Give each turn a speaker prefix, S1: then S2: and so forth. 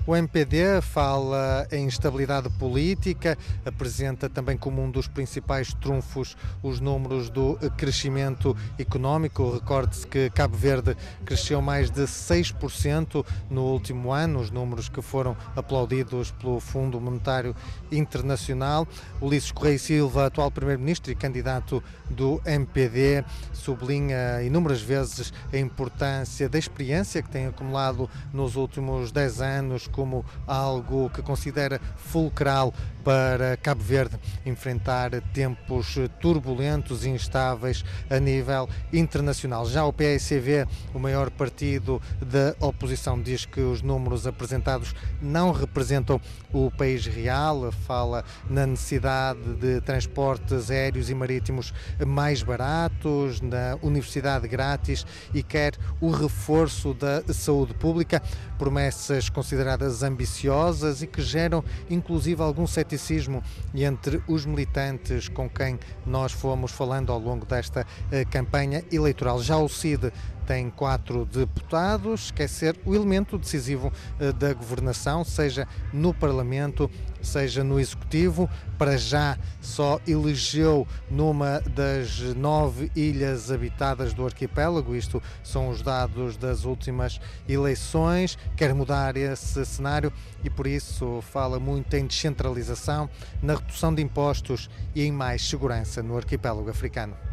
S1: O MPD fala em estabilidade política, apresenta também como um dos principais trunfos os números do crescimento económico. Recorde-se que Cabo Verde cresceu mais de 6% no último ano, os números que foram aplaudidos pelo Fundo Monetário Internacional. Ulisses Correia e Silva, atual Primeiro-Ministro e candidato do MPD, sublinha inúmeras vezes a importância da experiência que tem acumulado nos últimos 10 anos como algo que considera fulcral para Cabo Verde enfrentar tempos turbulentos e instáveis a nível internacional. Já o PSCV, o maior partido da oposição, diz que os números apresentados não representam o país real, fala na necessidade de transportes aéreos e marítimos mais baratos, na universidade grátis e quer o reforço da saúde pública, promessas consideradas ambiciosas e que geram inclusive algum ceticismo entre os militantes com quem nós fomos falando ao longo desta campanha eleitoral. Já o CID tem 4 deputados, quer ser o elemento decisivo da governação, seja no Parlamento, seja no Executivo. Para já só elegeu numa das 9 ilhas habitadas do arquipélago, isto são os dados das últimas eleições, quer mudar esse cenário e por isso fala muito em descentralização, na redução de impostos e em mais segurança no arquipélago africano.